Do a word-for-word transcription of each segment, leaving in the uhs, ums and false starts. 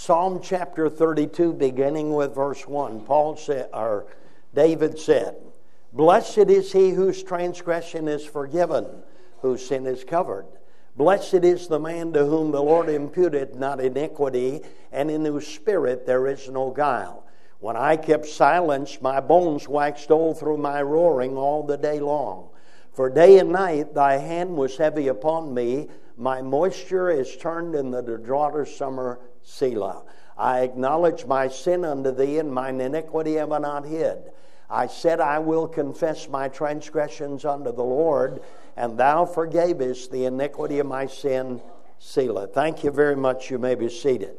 Psalm chapter thirty-two, beginning with verse one, Paul said, or David said, "Blessed is he whose transgression is forgiven, whose sin is covered. Blessed is the man to whom the Lord imputed not iniquity, and in whose spirit there is no guile. When I kept silence, my bones waxed old through my roaring all the day long. For day and night thy hand was heavy upon me. My moisture is turned in the drought of summer, Selah. I acknowledge my sin unto thee, and mine iniquity have I not hid. I said, I will confess my transgressions unto the Lord, and thou forgavest the iniquity of my sin, Selah." Thank you very much. You may be seated.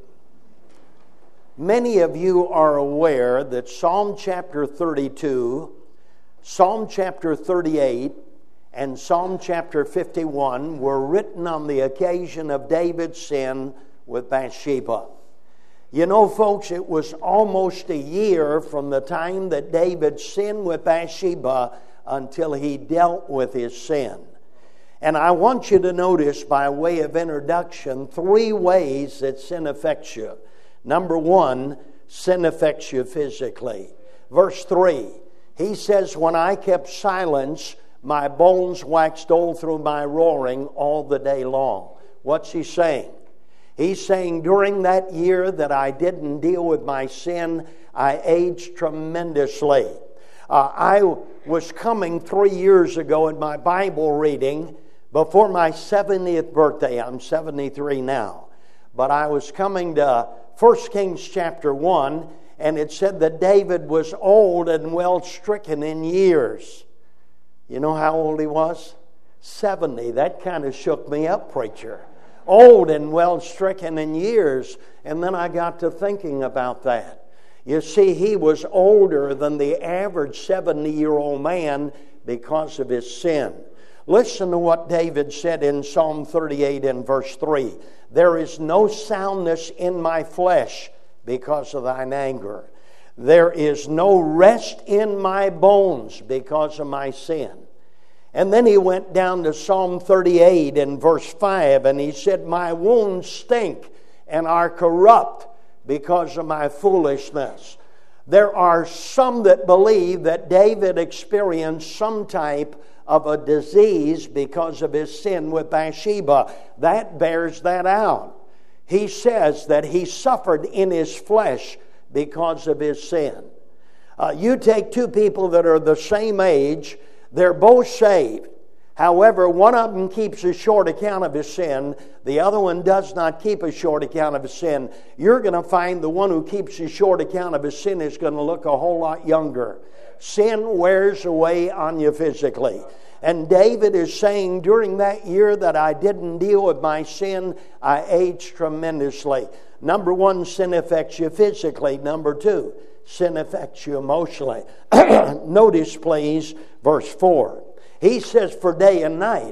Many of you are aware that Psalm chapter thirty-two, Psalm chapter thirty-eight, and Psalm chapter fifty-one were written on the occasion of David's sin with Bathsheba. You know, folks, it was almost a year from the time that David sinned with Bathsheba until he dealt with his sin. And I want you to notice, by way of introduction, three ways that sin affects you. Number one, sin affects you physically. Verse three, he says, "When I kept silence, my bones waxed old through my roaring all the day long." What's he saying? He's saying, during that year that I didn't deal with my sin, I aged tremendously. Uh, I was coming three years ago in my Bible reading before my seventieth birthday. I'm seventy-three now. But I was coming to First Kings chapter one, and it said that David was old and well stricken in years. You know how old he was? seventy. That kind of shook me up, preacher. Old and well stricken in years. And then I got to thinking about that. You see, he was older than the average seventy-year-old man because of his sin. Listen to what David said in Psalm thirty-eight and verse three. "There is no soundness in my flesh because of thine anger. There is no rest in my bones because of my sin." And then he went down to Psalm thirty-eight and verse five, and he said, "My wounds stink and are corrupt because of my foolishness." There are some that believe that David experienced some type of a disease because of his sin with Bathsheba. That bears that out. He says that he suffered in his flesh because of his sin. Uh, you take two people that are the same age, they're both saved. However, one of them keeps a short account of his sin. The other one does not keep a short account of his sin. You're going to find the one who keeps a short account of his sin is going to look a whole lot younger. Sin wears away on you physically. And David is saying, during that year that I didn't deal with my sin, I aged tremendously. Number one, sin affects you physically. Number two, sin affects you emotionally. Notice, please, verse four. He says, "For day and night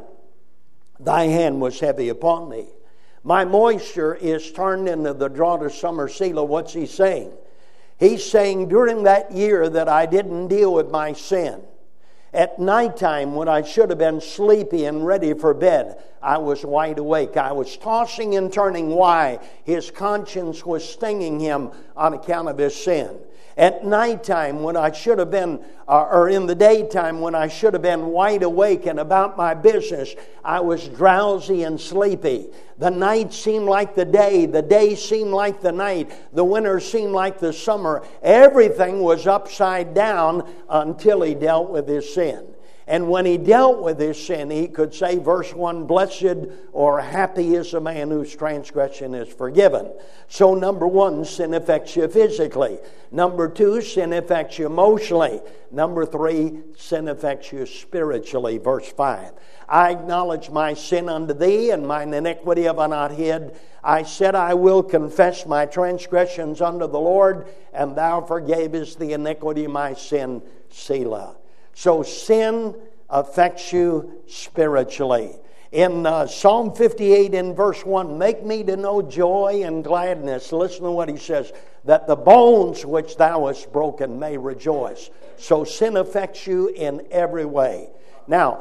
thy hand was heavy upon me. My moisture is turned into the drought of summer, Selah." What's he saying? He's saying, during that year that I didn't deal with my sin, at nighttime when I should have been sleepy and ready for bed, I was wide awake. I was tossing and turning. Why? His conscience was stinging him on account of his sin. At nighttime when I should have been, uh, or in the daytime when I should have been wide awake and about my business, I was drowsy and sleepy. The night seemed like the day. The day seemed like the night. The winter seemed like the summer. Everything was upside down until he dealt with his sin. And when he dealt with his sin, he could say, verse one, "Blessed or happy is the man whose transgression is forgiven." So number one, sin affects you physically. Number two, sin affects you emotionally. Number three, sin affects you spiritually. Verse five. "I acknowledge my sin unto thee, and mine iniquity have I not hid. I said, I will confess my transgressions unto the Lord, and thou forgavest the iniquity of my sin, Selah." So sin affects you spiritually. In uh, Psalm fifty-eight in verse one, "Make me to know joy and gladness." Listen to what he says. "That the bones which thou hast broken may rejoice." So sin affects you in every way. Now,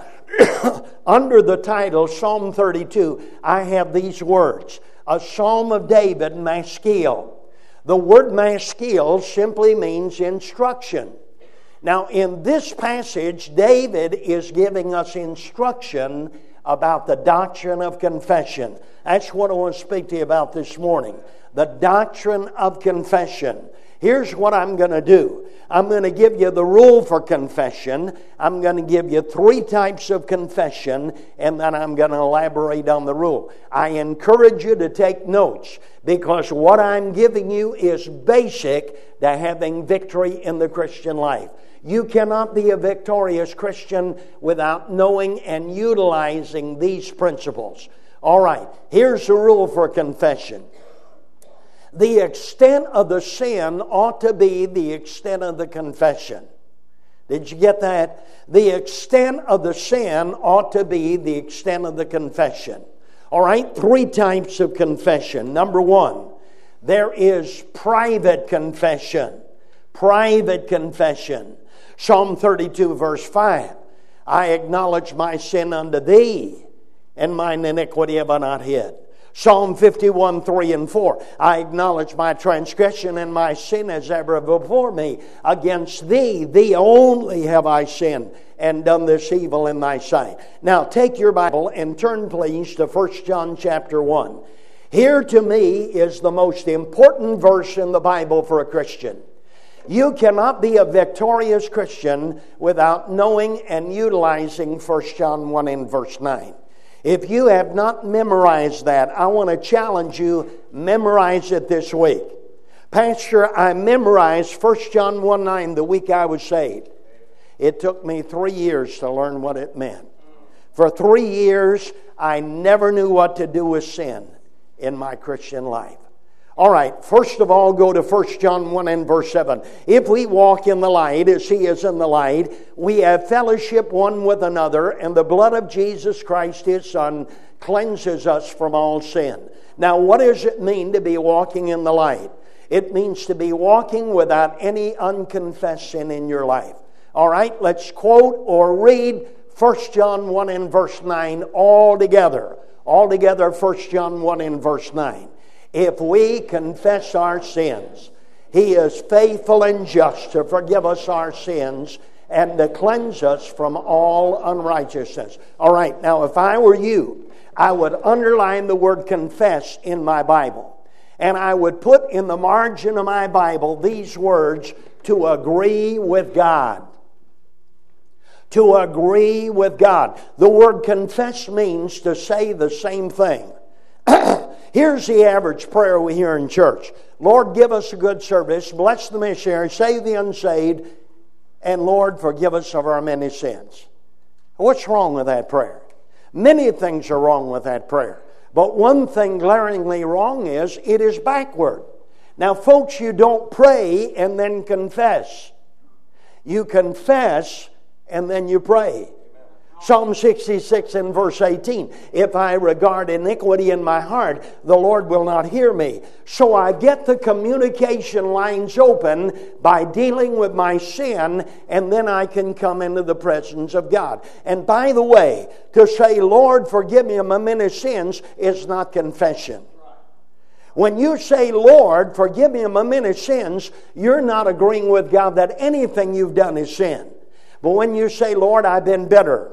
under the title Psalm thirty-two, I have these words. A Psalm of David, Maskil. The word maskil simply means instruction. Now, in this passage, David is giving us instruction about the doctrine of confession. That's what I want to speak to you about this morning. The doctrine of confession. Here's what I'm going to do. I'm going to give you the rule for confession. I'm going to give you three types of confession, and then I'm going to elaborate on the rule. I encourage you to take notes, because what I'm giving you is basic to having victory in the Christian life. You cannot be a victorious Christian without knowing and utilizing these principles. All right, here's the rule for confession. The extent of the sin ought to be the extent of the confession. Did you get that? The extent of the sin ought to be the extent of the confession. All right, three types of confession. Number one, there is private confession. Private confession. Psalm thirty-two, verse five. I acknowledge my sin unto thee, and mine iniquity have I not hid. Psalm fifty-one, three and four. I acknowledge my transgression, and my sin is ever before me. Against thee, thee only have I sinned, and done this evil in thy sight. Now take your Bible and turn please to First John chapter one. Here to me is the most important verse in the Bible for a Christian. You cannot be a victorious Christian without knowing and utilizing First John one and verse nine. If you have not memorized that, I want to challenge you, memorize it this week. Pastor, I memorized First John one nine the week I was saved. It took me three years to learn what it meant. For three years, I never knew what to do with sin in my Christian life. All right, first of all, go to First John one and verse seven. If we walk in the light as He is in the light, we have fellowship one with another, and the blood of Jesus Christ, His Son, cleanses us from all sin. Now, what does it mean to be walking in the light? It means to be walking without any unconfessed sin in your life. All right, let's quote or read First John one and verse nine all together. All together, First John one and verse nine. If we confess our sins, He is faithful and just to forgive us our sins and to cleanse us from all unrighteousness. All right, now if I were you, I would underline the word confess in my Bible. And I would put in the margin of my Bible these words, to agree with God. To agree with God. The word confess means to say the same thing. Here's the average prayer we hear in church. Lord, give us a good service. Bless the missionary. Save the unsaved. And Lord, forgive us of our many sins. What's wrong with that prayer? Many things are wrong with that prayer. But one thing glaringly wrong is it is backward. Now, folks, you don't pray and then confess. You confess and then you pray. Psalm sixty-six and verse eighteen. If I regard iniquity in my heart, the Lord will not hear me. So I get the communication lines open by dealing with my sin, and then I can come into the presence of God. And by the way, to say, Lord, forgive me of my many sins is not confession. When you say, Lord, forgive me of my many sins, you're not agreeing with God that anything you've done is sin. But when you say, Lord, I've been bitter.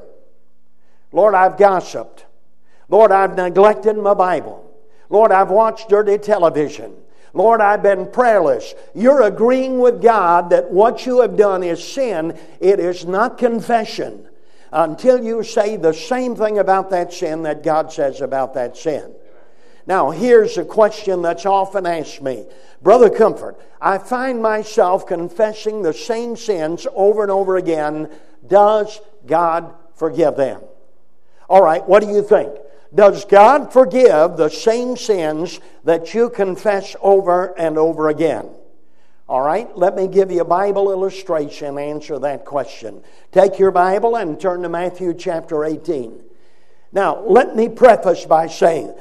Lord, I've gossiped. Lord, I've neglected my Bible. Lord, I've watched dirty television. Lord, I've been prayerless. You're agreeing with God that what you have done is sin. It is not confession until you say the same thing about that sin that God says about that sin. Now, here's a question that's often asked me. Brother Comfort, I find myself confessing the same sins over and over again. Does God forgive them? All right, what do you think? Does God forgive the same sins that you confess over and over again? All right, let me give you a Bible illustration and answer that question. Take your Bible and turn to Matthew chapter eighteen. Now, let me preface by saying,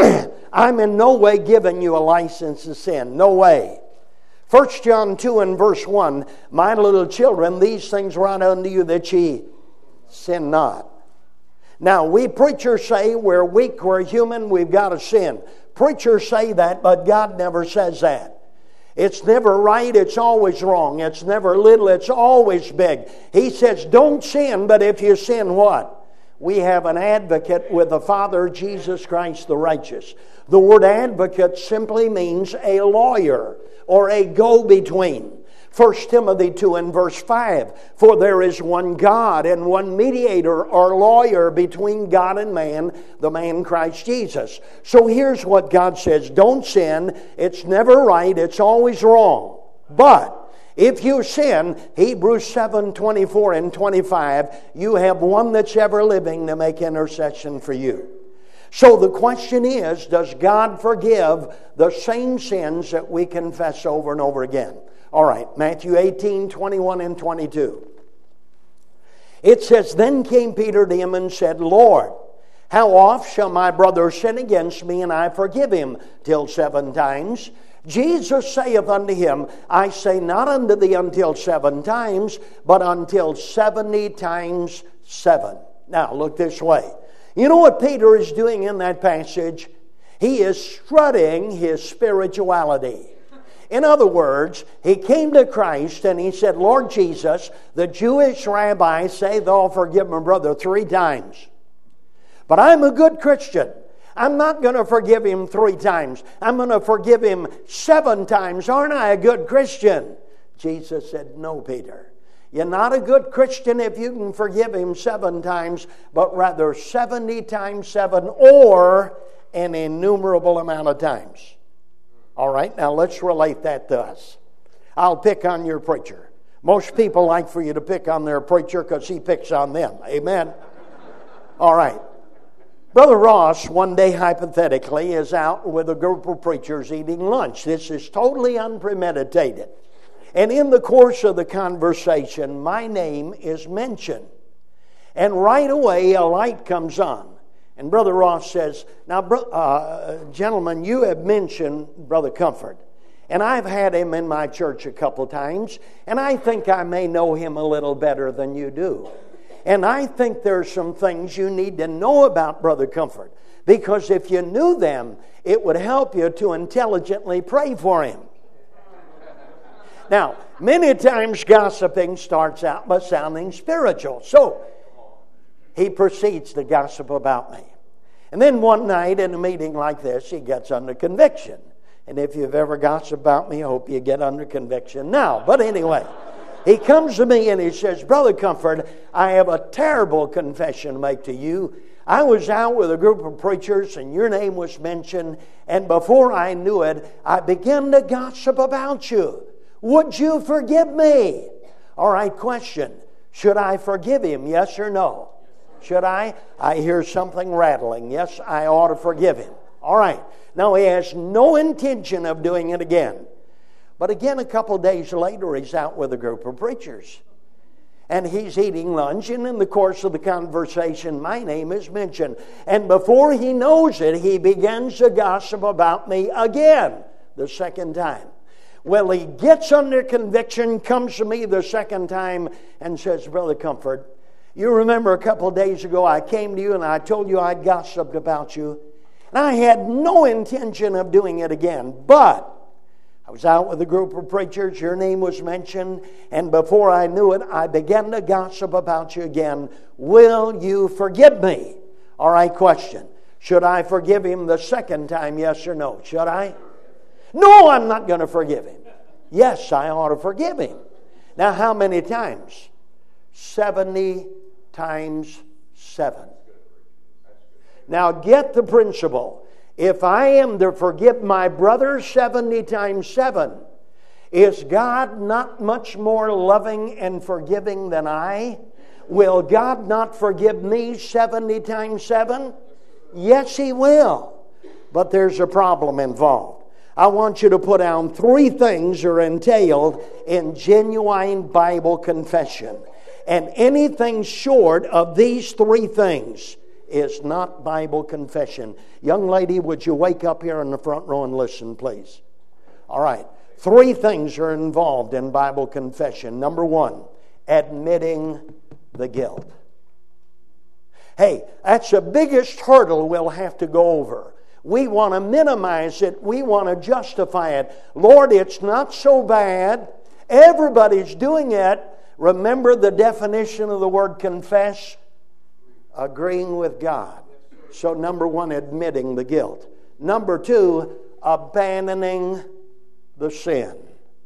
I'm in no way giving you a license to sin. No way. First John two and verse one, my little children, these things write unto you that ye sin not. Now, we preachers say we're weak, we're human, we've got to sin. Preachers say that, but God never says that. It's never right, it's always wrong. It's never little, it's always big. He says, don't sin, but if you sin, what? We have an advocate with the Father, Jesus Christ the righteous. The word advocate simply means a lawyer or a go-between. First Timothy two and verse five, for there is one God and one mediator or lawyer between God and man, the man Christ Jesus. So here's what God says, don't sin, it's never right, it's always wrong. But if you sin, Hebrews seven, twenty-four and twenty-five, you have one that's ever living to make intercession for you. So the question is, does God forgive the same sins that we confess over and over again? All right, Matthew eighteen, twenty-one and twenty-two. It says, then came Peter to him and said, Lord, how oft shall my brother sin against me, and I forgive him? Till seven times? Jesus saith unto him, I say not unto thee until seven times, but until seventy times seven. Now, look this way. You know what Peter is doing in that passage? He is strutting his spirituality. In other words, he came to Christ and he said, Lord Jesus, the Jewish rabbis say thou forgive my brother three times. But I'm a good Christian. I'm not going to forgive him three times. I'm going to forgive him seven times. Aren't I a good Christian? Jesus said, no, Peter. You're not a good Christian if you can forgive him seven times, but rather seventy times seven, or an innumerable amount of times. All right, now let's relate that to us. I'll pick on your preacher. Most people like for you to pick on their preacher because he picks on them. Amen? All right. Brother Ross, one day hypothetically, is out with a group of preachers eating lunch. This is totally unpremeditated. And in the course of the conversation, my name is mentioned. And right away, a light comes on. And Brother Ross says, now, uh, gentlemen, you have mentioned Brother Comfort. And I've had him in my church a couple times. And I think I may know him a little better than you do. And I think there's some things you need to know about Brother Comfort. Because if you knew them, it would help you to intelligently pray for him. Now, many times gossiping starts out by sounding spiritual. So, he proceeds to gossip about me. And then one night in a meeting like this, he gets under conviction. And if you've ever gossiped about me, I hope you get under conviction now. But anyway, he comes to me and he says, Brother Comfort, I have a terrible confession to make to you. I was out with a group of preachers and your name was mentioned. And before I knew it, I began to gossip about you. Would you forgive me? All right, question. Should I forgive him? Yes or no? Should I? I hear something rattling. Yes, I ought to forgive him. All right. Now, he has no intention of doing it again. But again, a couple days later, he's out with a group of preachers. And he's eating lunch, and in the course of the conversation, my name is mentioned. And before he knows it, he begins to gossip about me again, the second time. Well, he gets under conviction, comes to me the second time, and says, Brother Comfort, you remember a couple of days ago I came to you and I told you I'd gossiped about you. And I had no intention of doing it again. But I was out with a group of preachers, your name was mentioned, and before I knew it, I began to gossip about you again. Will you forgive me? All right, question. Should I forgive him the second time, yes or no? Should I? No, I'm not going to forgive him. Yes, I ought to forgive him. Now, how many times? seventy times seven. Now, get the principle. If I am to forgive my brother seventy times seven, is God not much more loving and forgiving than I? Will God not forgive me seventy times seven? Yes, He will. But there's a problem involved. I want you to put down three things that are entailed in genuine Bible confession. And anything short of these three things is not Bible confession. Young lady, would you wake up here in the front row and listen, please? All right. Three things are involved in Bible confession. Number one, admitting the guilt. Hey, that's the biggest hurdle we'll have to go over. We want to minimize it. We want to justify it. Lord, it's not so bad. Everybody's doing it. Remember the definition of the word confess? Agreeing with God. So number one, admitting the guilt. Number two, abandoning the sin.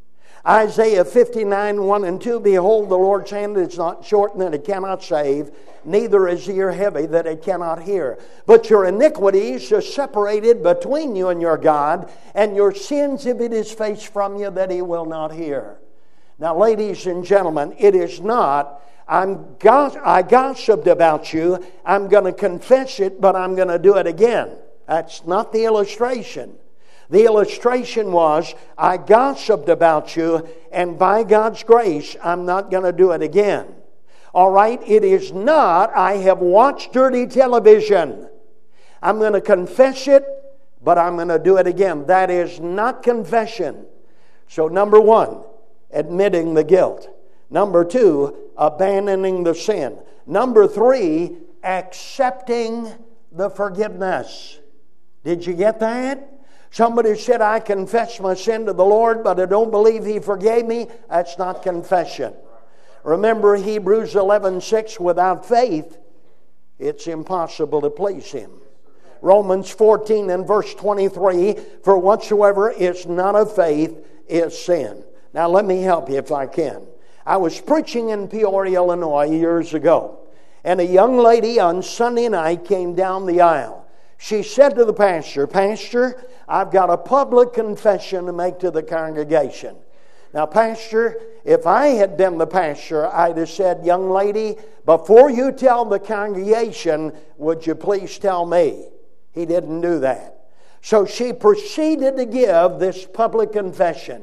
Isaiah fifty-nine, one and two, behold, the Lord's hand is not short that it cannot save, neither is ear heavy that it cannot hear. But your iniquities are separated between you and your God, and your sins have hid his face from you that he will not hear. Now, ladies and gentlemen, it is not, I'm gos- I gossiped about you, I'm going to confess it, but I'm going to do it again. That's not the illustration. The illustration was, I gossiped about you, and by God's grace, I'm not going to do it again. All right? It is not, I have watched dirty television. I'm going to confess it, but I'm going to do it again. That is not confession. So number one, admitting the guilt. Number two, abandoning the sin. Number three, accepting the forgiveness. Did you get that? Somebody said, I confess my sin to the Lord, but I don't believe he forgave me. That's not confession. Remember Hebrews eleven six, without faith, it's impossible to please him. Romans fourteen and verse twenty-three, for whatsoever is not of faith is sin. Now let me help you if I can. I was preaching in Peoria, Illinois years ago, and a young lady on Sunday night came down the aisle. She said to the pastor, Pastor, I've got a public confession to make to the congregation. Now, Pastor, if I had been the pastor, I'd have said, young lady, before you tell the congregation, would you please tell me? He didn't do that. So she proceeded to give this public confession.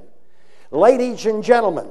Ladies and gentlemen,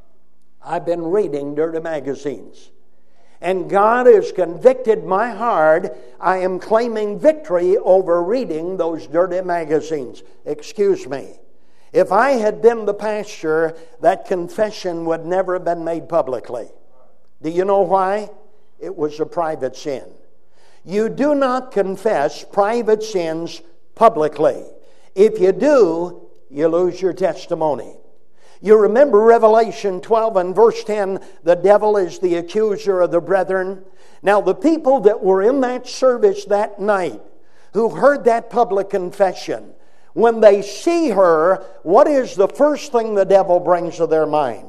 I've been reading dirty magazines. And God has convicted my heart. I am claiming victory over reading those dirty magazines. Excuse me. If I had been the pastor, that confession would never have been made publicly. Do you know why? It was a private sin. You do not confess private sins publicly. If you do, you lose your testimony. You remember Revelation twelve and verse ten, the devil is the accuser of the brethren. Now the people that were in that service that night, who heard that public confession, when they see her, what is the first thing the devil brings to their mind?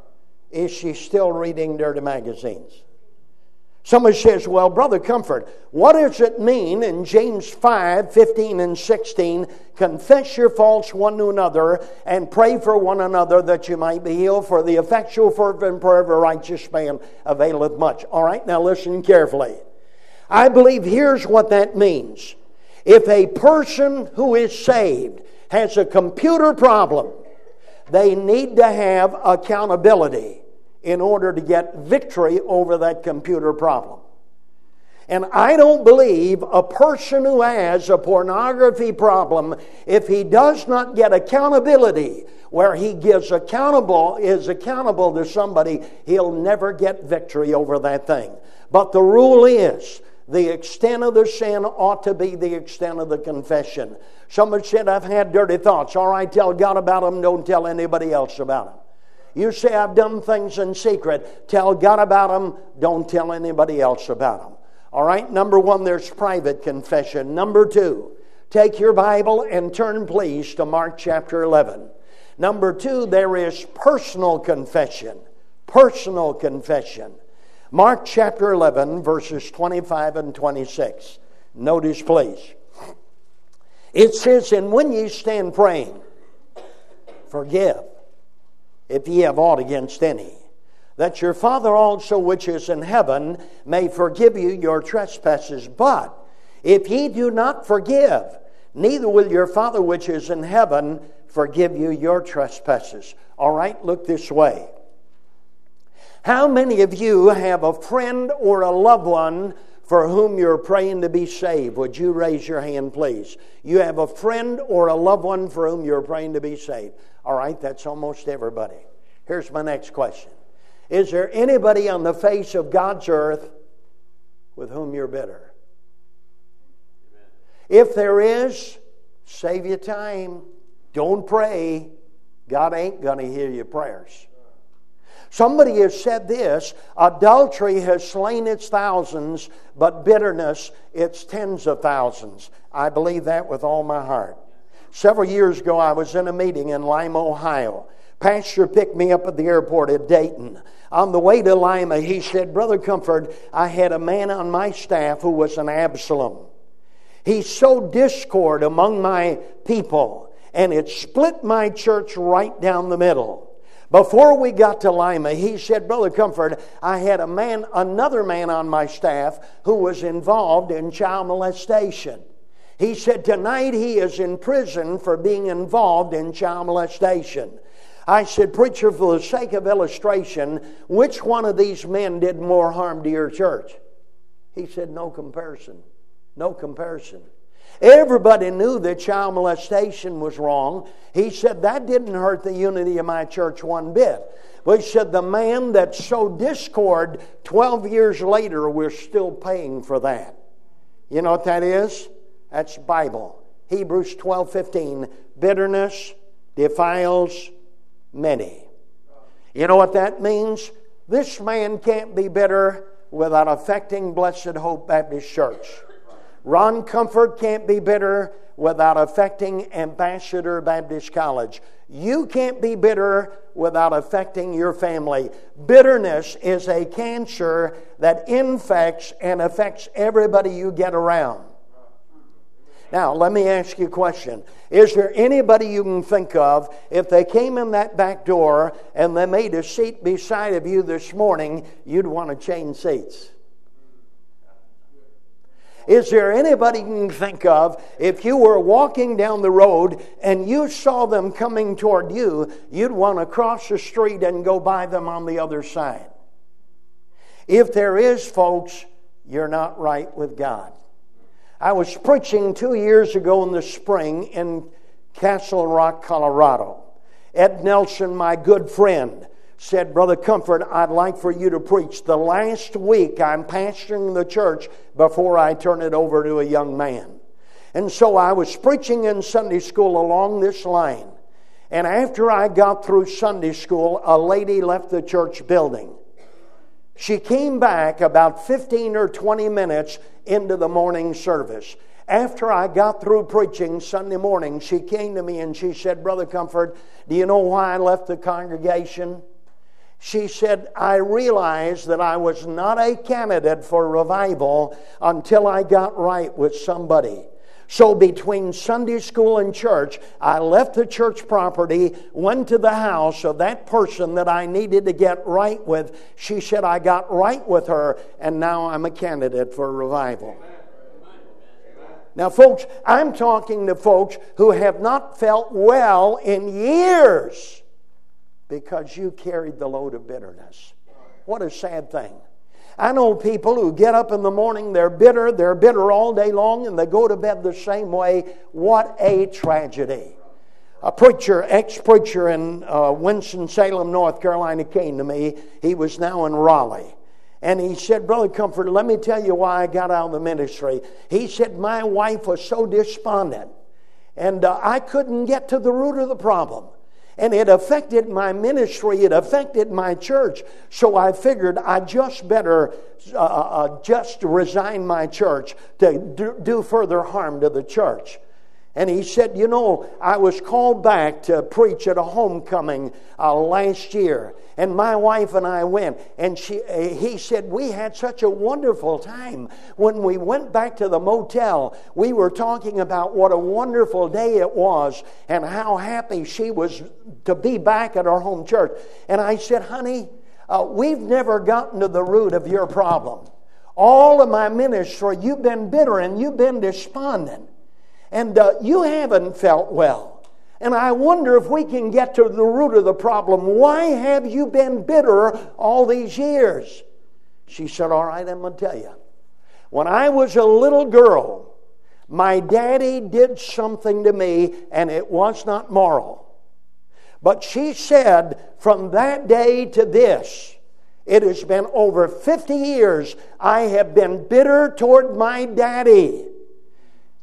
Is she still reading dirty magazines? Somebody says, well, Brother Comfort, what does it mean in James five, fifteen and sixteen, confess your faults one to another and pray for one another that you might be healed, for the effectual fervent prayer of a righteous man availeth much. All right, now listen carefully. I believe here's what that means. If a person who is saved has a computer problem, they need to have accountability in order to get victory over that computer problem. And I don't believe a person who has a pornography problem, if he does not get accountability, where he gives accountable, is accountable to somebody, he'll never get victory over that thing. But the rule is, the extent of the sin ought to be the extent of the confession. Somebody said, I've had dirty thoughts. All right, tell God about them, don't tell anybody else about them. You say, I've done things in secret. Tell God about them. Don't tell anybody else about them. All right, number one, there's private confession. Number two, take your Bible and turn, please, to Mark chapter eleven. Number two, there is personal confession. Personal confession. Mark chapter eleven, verses twenty-five and twenty-six. Notice, please. It says, and when ye stand praying, forgive, if ye have aught against any, that your Father also which is in heaven may forgive you your trespasses. But if ye do not forgive, neither will your Father which is in heaven forgive you your trespasses. All right, look this way. How many of you have a friend or a loved one for whom you're praying to be saved? Would you raise your hand, please? You have a friend or a loved one for whom you're praying to be saved. All right, that's almost everybody. Here's my next question. Is there anybody on the face of God's earth with whom you're bitter? If there is, save your time. Don't pray. God ain't going to hear your prayers. Somebody has said this, adultery has slain its thousands, but bitterness its tens of thousands. I believe that with all my heart. Several years ago, I was in a meeting in Lima, Ohio. Pastor picked me up at the airport at Dayton. On the way to Lima, he said, Brother Comfort, I had a man on my staff who was an Absalom. He sowed discord among my people, and it split my church right down the middle. Before we got to Lima, he said, Brother Comfort, I had a man, another man on my staff who was involved in child molestation. He said, tonight he is in prison for being involved in child molestation. I said, preacher, for the sake of illustration, which one of these men did more harm to your church? He said, no comparison. No comparison. Everybody knew that child molestation was wrong. He said, that didn't hurt the unity of my church one bit. But he said, the man that sowed discord twelve years later, we're still paying for that. You know what that is? That's Bible. Hebrews twelve fifteen. Bitterness defiles many. You know what that means? This man can't be bitter without affecting Blessed Hope Baptist Church. Ron Comfort can't be bitter without affecting Ambassador Baptist College. You can't be bitter without affecting your family. Bitterness is a cancer that infects and affects everybody you get around. Now, let me ask you a question. Is there anybody you can think of, if they came in that back door and they made a seat beside of you this morning, you'd want to change seats? Is there anybody you can think of, if you were walking down the road and you saw them coming toward you, you'd want to cross the street and go by them on the other side? If there is, folks, you're not right with God. I was preaching two years ago in the spring in Castle Rock, Colorado. Ed Nelson, my good friend, said, Brother Comfort, I'd like for you to preach the last week I'm pastoring the church before I turn it over to a young man. And so I was preaching in Sunday school along this line. And after I got through Sunday school, a lady left the church building. She came back about fifteen or twenty minutes into the morning service. After I got through preaching Sunday morning, she came to me and she said, Brother Comfort, do you know why I left the congregation? She said, I realized that I was not a candidate for revival until I got right with somebody. So between Sunday school and church, I left the church property, went to the house of that person that I needed to get right with. She said, I got right with her, and now I'm a candidate for revival. Now, folks, I'm talking to folks who have not felt well in years because you carried the load of bitterness. What a sad thing. I know people who get up in the morning, they're bitter, they're bitter all day long, and they go to bed the same way. What a tragedy. A preacher, ex-preacher in uh, Winston-Salem, North Carolina, came to me. He was now in Raleigh. And he said, Brother Comfort, let me tell you why I got out of the ministry. He said, my wife was so despondent, and uh, I couldn't get to the root of the problem. And it affected my ministry. It affected my church. So I figured I just better uh, uh, just resign my church to do, do further harm to the church. And he said, you know, I was called back to preach at a homecoming uh, last year. And my wife and I went. And she, uh, he said, we had such a wonderful time. When we went back to the motel, we were talking about what a wonderful day it was and how happy she was to be back at our home church. And I said, honey, uh, we've never gotten to the root of your problem. All of my ministry, you've been bitter and you've been despondent. And uh, you haven't felt well. And I wonder if we can get to the root of the problem. Why have you been bitter all these years? She said, all right, I'm going to tell you. When I was a little girl, my daddy did something to me, and it was not moral. But she said, from that day to this, it has been over fifty years, I have been bitter toward my daddy.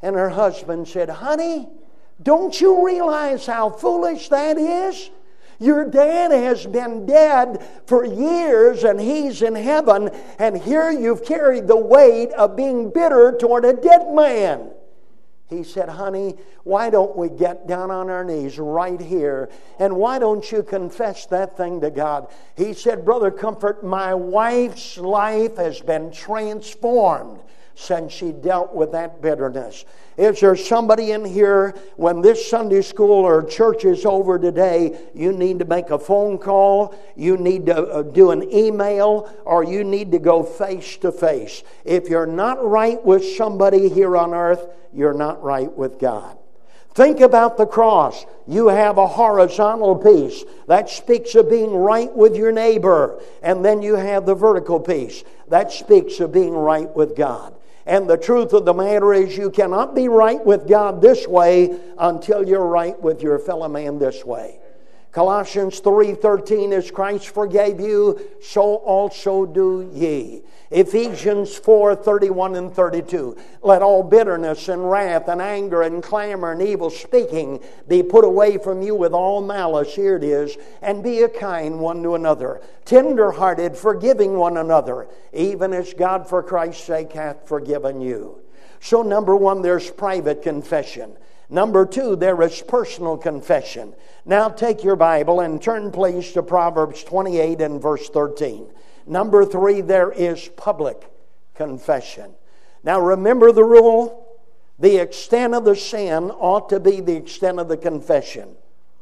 And her husband said, honey, don't you realize how foolish that is? Your dad has been dead for years and he's in heaven, and here you've carried the weight of being bitter toward a dead man. He said, honey, why don't we get down on our knees right here, and why don't you confess that thing to God? He said, Brother Comfort, my wife's life has been transformed since she dealt with that bitterness. Is there somebody in here, when this Sunday school or church is over today, you need to make a phone call, you need to uh, do an email, or you need to go face to face? If you're not right with somebody here on earth, you're not right with God. Think about the cross. You have a horizontal piece that speaks of being right with your neighbor, and then you have the vertical piece that speaks of being right with God. And the truth of the matter is, you cannot be right with God this way until you're right with your fellow man this way. Colossians three thirteen, as Christ forgave you, so also do ye. Ephesians four thirty-one and thirty-two, let all bitterness and wrath and anger and clamor and evil speaking be put away from you with all malice. Here it is. And be a kind one to another, tender-hearted, forgiving one another, even as God for Christ's sake hath forgiven you. So number one, there's private confession. Number two, there is personal confession. Now take your Bible and turn please to Proverbs twenty-eight and verse thirteen. Number three, there is public confession. Now remember the rule. The extent of the sin ought to be the extent of the confession.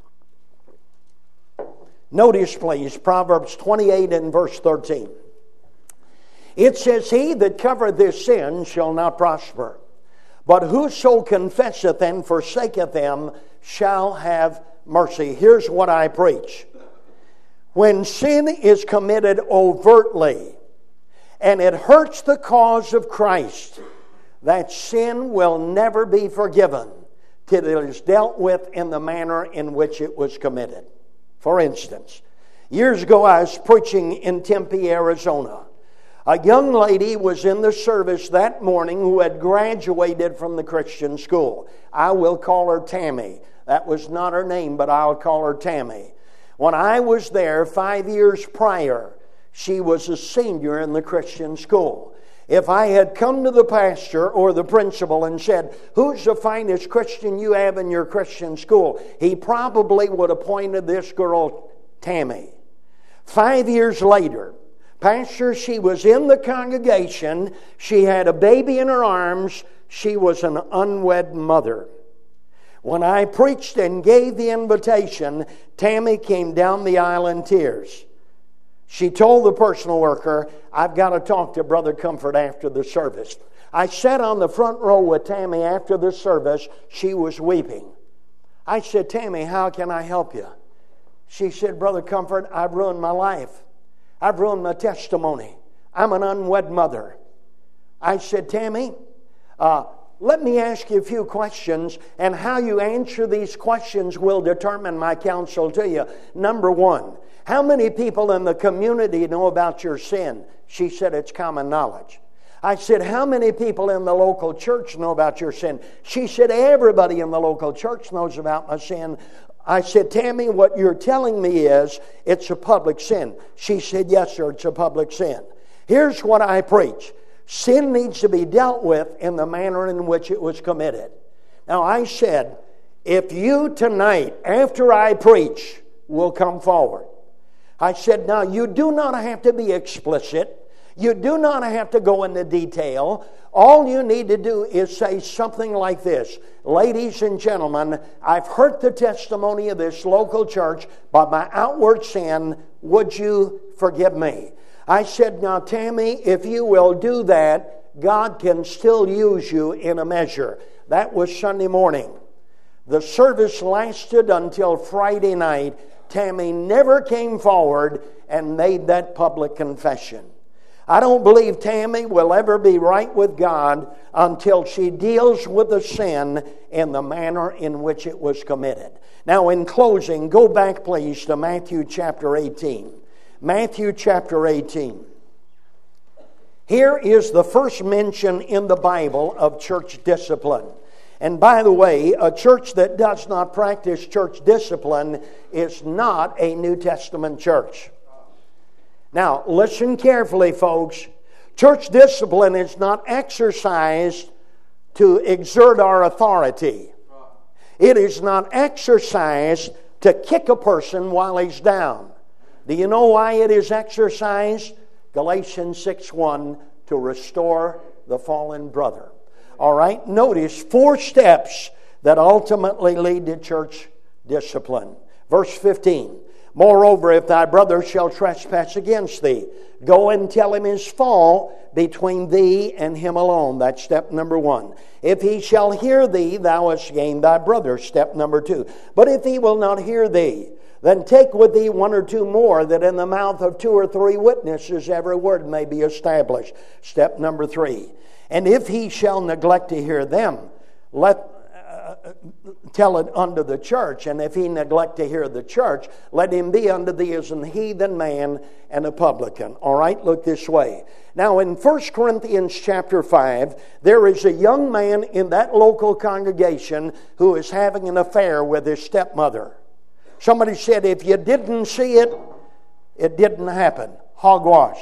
Notice please, Proverbs twenty-eight and verse thirteen. It says, he that covereth his sin shall not prosper, but whoso confesseth and forsaketh them shall have mercy. Here's what I preach. When sin is committed overtly and it hurts the cause of Christ, that sin will never be forgiven till it is dealt with in the manner in which it was committed. For instance, years ago I was preaching in Tempe, Arizona. A young lady was in the service that morning who had graduated from the Christian school. I will call her Tammy. That was not her name, but I'll call her Tammy. When I was there five years prior, she was a senior in the Christian school. If I had come to the pastor or the principal and said, who's the finest Christian you have in your Christian school? He probably would have pointed this girl, Tammy. Five years later, Pastor, she was in the congregation. She had a baby in her arms. She was an unwed mother. When I preached and gave the invitation, Tammy came down the aisle in tears. She told the personal worker, I've got to talk to Brother Comfort after the service. I sat on the front row with Tammy after the service. She was weeping. I said, Tammy, how can I help you? She said, Brother Comfort, I've ruined my life. I've ruined my testimony. I'm an unwed mother. I said, Tammy, uh, let me ask you a few questions, and how you answer these questions will determine my counsel to you. Number one, how many people in the community know about your sin? She said, it's common knowledge. I said, how many people in the local church know about your sin? She said, everybody in the local church knows about my sin. I said, Tammy, what you're telling me is it's a public sin. She said, yes, sir, it's a public sin. Here's what I preach. Sin needs to be dealt with in the manner in which it was committed. Now, I said, if you tonight, after I preach, will come forward. I said, now, you do not have to be explicit. You do not have to go into detail. All you need to do is say something like this. Ladies and gentlemen, I've heard the testimony of this local church by my outward sin. Would you forgive me? I said, now, Tammy, if you will do that, God can still use you in a measure. That was Sunday morning. The service lasted until Friday night. Tammy never came forward and made that public confession. I don't believe Tammy will ever be right with God until she deals with the sin in the manner in which it was committed. Now, in closing, go back, please, to Matthew chapter eighteen. Matthew chapter eighteen. Here is the first mention in the Bible of church discipline. And by the way, a church that does not practice church discipline is not a New Testament church. Now, listen carefully, folks. Church discipline is not exercised to exert our authority. It is not exercised to kick a person while he's down. Do you know why it is exercised? Galatians six one, to restore the fallen brother. All right, notice four steps that ultimately lead to church discipline. Verse fifteen, moreover, if thy brother shall trespass against thee, go and tell him his fault between thee and him alone. That's step number one. If he shall hear thee, thou hast gained thy brother. Step number two. But if he will not hear thee, then take with thee one or two more, that in the mouth of two or three witnesses every word may be established. Step number three. And if he shall neglect to hear them, let uh, tell it unto the church. And if he neglect to hear the church, let him be unto thee as an heathen man and a publican. All right, look this way. Now in First Corinthians chapter five, there is a young man in that local congregation who is having an affair with his stepmother. Somebody said, if you didn't see it, it didn't happen. Hogwash.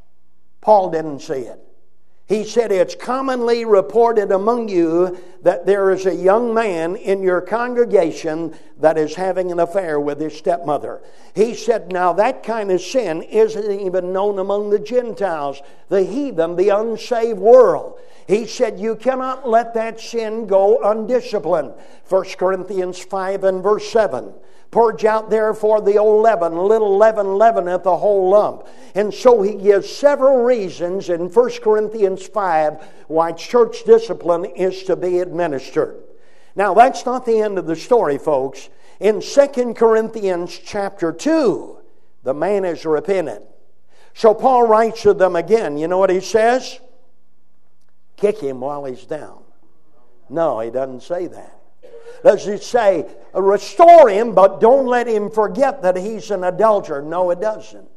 Paul didn't see it. He said, it's commonly reported among you that there is a young man in your congregation that is having an affair with his stepmother. He said, now that kind of sin isn't even known among the Gentiles, the heathen, the unsaved world. He said, you cannot let that sin go undisciplined. First Corinthians five and verse seven. Purge out therefore the old leaven, little leaven leaveneth the whole lump. And so he gives several reasons in First Corinthians five why church discipline is to be administered. Now that's not the end of the story, folks. In Second Corinthians chapter two, the man is repentant. So Paul writes to them again. You know what he says? Kick him while he's down. No, he doesn't say that. Does it say, restore him, but don't let him forget that he's an adulterer? No, it doesn't.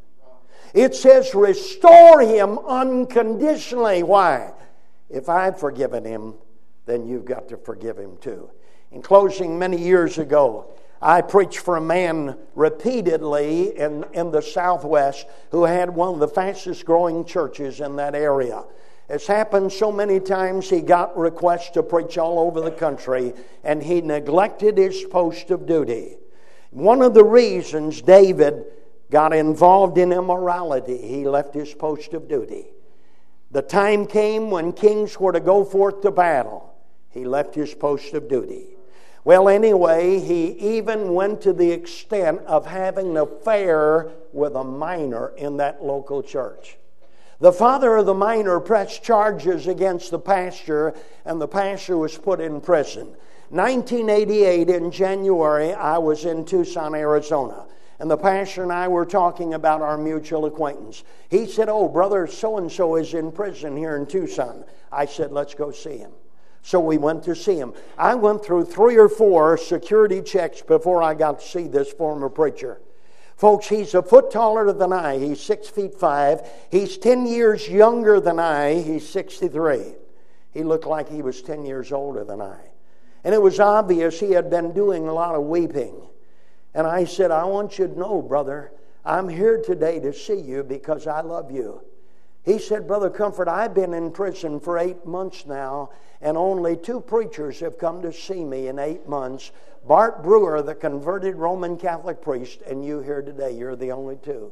It says, restore him unconditionally. Why? If I've forgiven him, then you've got to forgive him too. In closing, many years ago, I preached for a man repeatedly in, in the Southwest who had one of the fastest growing churches in that area. It's happened so many times he got requests to preach all over the country, and he neglected his post of duty. One of the reasons David got involved in immorality, he left his post of duty. The time came when kings were to go forth to battle. He left his post of duty. Well, anyway, he even went to the extent of having an affair with a minor in that local church. The father of the minor pressed charges against the pastor, and the pastor was put in prison. nineteen eighty-eight, in January, I was in Tucson, Arizona, and the pastor and I were talking about our mutual acquaintance. He said, oh, brother so-and-so is in prison here in Tucson. I said, let's go see him. So we went to see him. I went through three or four security checks before I got to see this former preacher. Folks, he's a foot taller than I. He's six feet five. He's ten years younger than I. He's sixty-three. He looked like he was ten years older than I. And it was obvious he had been doing a lot of weeping. And I said, I want you to know, brother, I'm here today to see you because I love you. He said, Brother Comfort, I've been in prison for eight months now, and only two preachers have come to see me in eight months. Bart Brewer, the converted Roman Catholic priest, and you here today. You're the only two.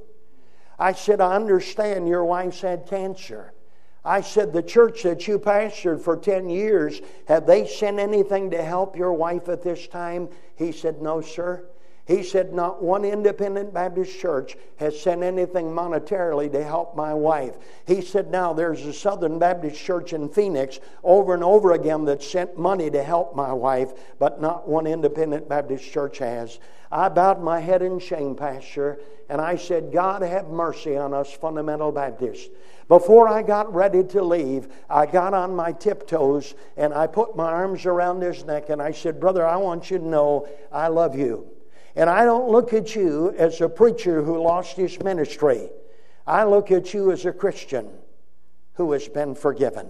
I said, I understand your wife's had cancer. I said, the church that you pastored for ten years, have they sent anything to help your wife at this time? He said, no, sir. He said, not one independent Baptist church has sent anything monetarily to help my wife. He said, now there's a Southern Baptist church in Phoenix over and over again that sent money to help my wife, but not one independent Baptist church has. I bowed my head in shame, Pastor, and I said, God have mercy on us fundamental Baptists. Before I got ready to leave, I got on my tiptoes and I put my arms around his neck and I said, brother, I want you to know I love you. And I don't look at you as a preacher who lost his ministry. I look at you as a Christian who has been forgiven.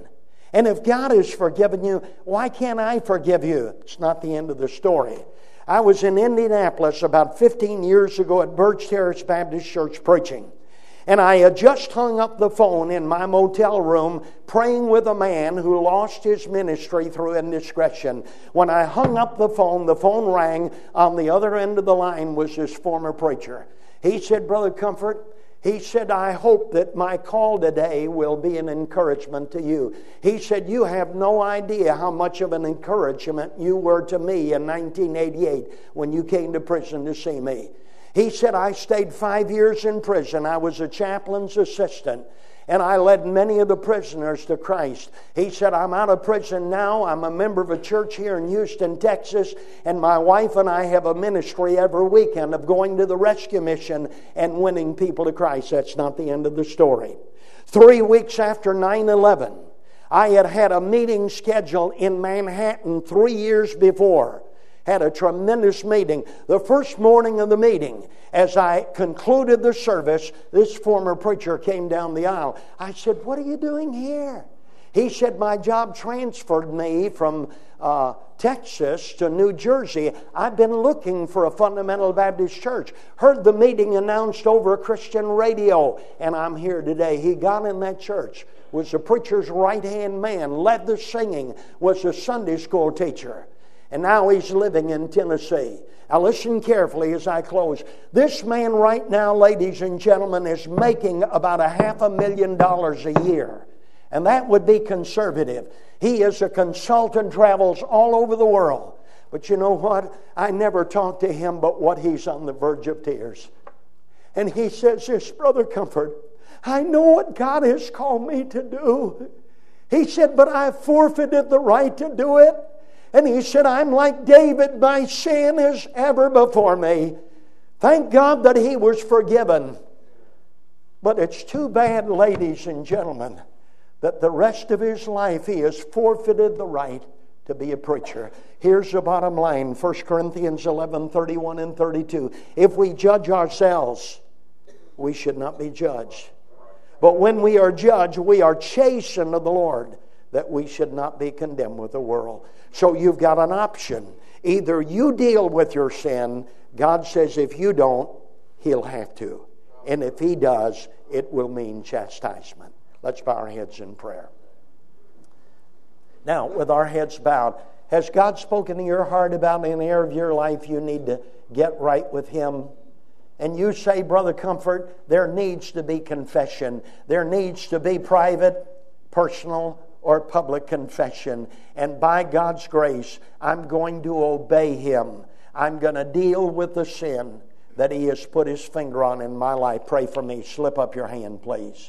And if God has forgiven you, why can't I forgive you? It's not the end of the story. I was in Indianapolis about fifteen years ago at Birch Terrace Baptist Church preaching. And I had just hung up the phone in my motel room praying with a man who lost his ministry through indiscretion. When I hung up the phone, the phone rang. On the other end of the line was this former preacher. He said, Brother Comfort, he said, I hope that my call today will be an encouragement to you. He said, you have no idea how much of an encouragement you were to me in nineteen eighty-eight when you came to prison to see me. He said, I stayed five years in prison. I was a chaplain's assistant, and I led many of the prisoners to Christ. He said, I'm out of prison now. I'm a member of a church here in Houston, Texas, and my wife and I have a ministry every weekend of going to the rescue mission and winning people to Christ. That's not the end of the story. Three weeks after nine eleven, I had had a meeting scheduled in Manhattan three years before. Had a tremendous meeting. The first morning of the meeting, as I concluded the service, this former preacher came down the aisle. I said, what are you doing here? He said, my job transferred me from uh, Texas to New Jersey. I've been looking for a fundamental Baptist church. Heard the meeting announced over Christian radio, and I'm here today. He got in that church, was the preacher's right-hand man, led the singing, was a Sunday school teacher. And now he's living in Tennessee. Now listen carefully as I close. This man right now, ladies and gentlemen, is making about a half a million dollars a year. And that would be conservative. He is a consultant, travels all over the world. But you know what? I never talked to him but what he's on the verge of tears. And he says this, Brother Comfort, I know what God has called me to do. He said, but I forfeited the right to do it. And he said, I'm like David, my sin is ever before me. Thank God that he was forgiven. But it's too bad, ladies and gentlemen, that the rest of his life he has forfeited the right to be a preacher. Here's the bottom line, First Corinthians eleven, thirty-one and thirty-two. If we judge ourselves, we should not be judged. But when we are judged, we are chastened of the Lord, that we should not be condemned with the world. So you've got an option. Either you deal with your sin. God says if you don't, He'll have to. And if He does, it will mean chastisement. Let's bow our heads in prayer. Now, with our heads bowed, has God spoken to your heart about an area of your life you need to get right with Him? And you say, Brother Comfort, there needs to be confession. There needs to be private, personal, or public confession. And by God's grace, I'm going to obey Him. I'm going to deal with the sin that He has put His finger on in my life. Pray for me. Slip up your hand, please.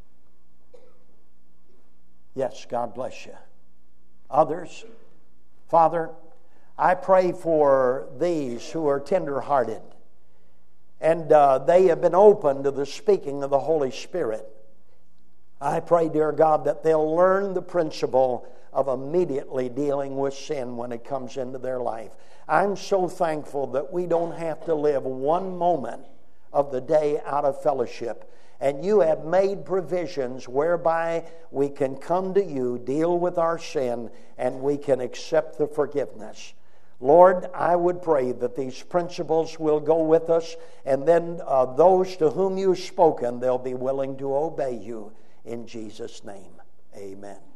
Yes, God bless you. Others? Father, I pray for these who are tender-hearted, and uh, they have been open to the speaking of the Holy Spirit. I pray, dear God, that they'll learn the principle of immediately dealing with sin when it comes into their life. I'm so thankful that we don't have to live one moment of the day out of fellowship. And you have made provisions whereby we can come to you, deal with our sin, and we can accept the forgiveness. Lord, I would pray that these principles will go with us, and then uh, those to whom you've spoken, they'll be willing to obey you. In Jesus' name, amen.